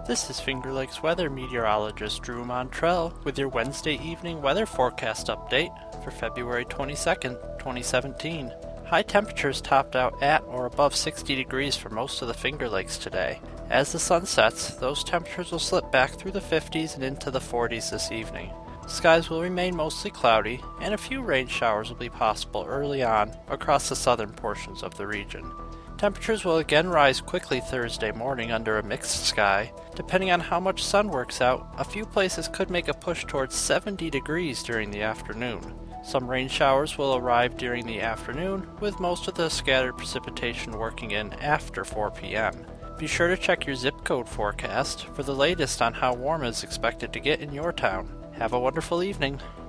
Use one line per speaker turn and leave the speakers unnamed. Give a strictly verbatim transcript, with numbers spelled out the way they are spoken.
This is Finger Lakes weather meteorologist Drew Montrell with your Wednesday evening weather forecast update for February twenty-second, twenty seventeen. High temperatures topped out at or above sixty degrees for most of the Finger Lakes today. As the sun sets, those temperatures will slip back through the fifties and into the forties this evening. Skies will remain mostly cloudy, and a few rain showers will be possible early on across the southern portions of the region. Temperatures will again rise quickly Thursday morning under a mixed sky. Depending on how much sun works out, a few places could make a push towards seventy degrees during the afternoon. Some rain showers will arrive during the afternoon, with most of the scattered precipitation working in after four p.m. Be sure to check your zip code forecast for the latest on how warm is expected to get in your town. Have a wonderful evening.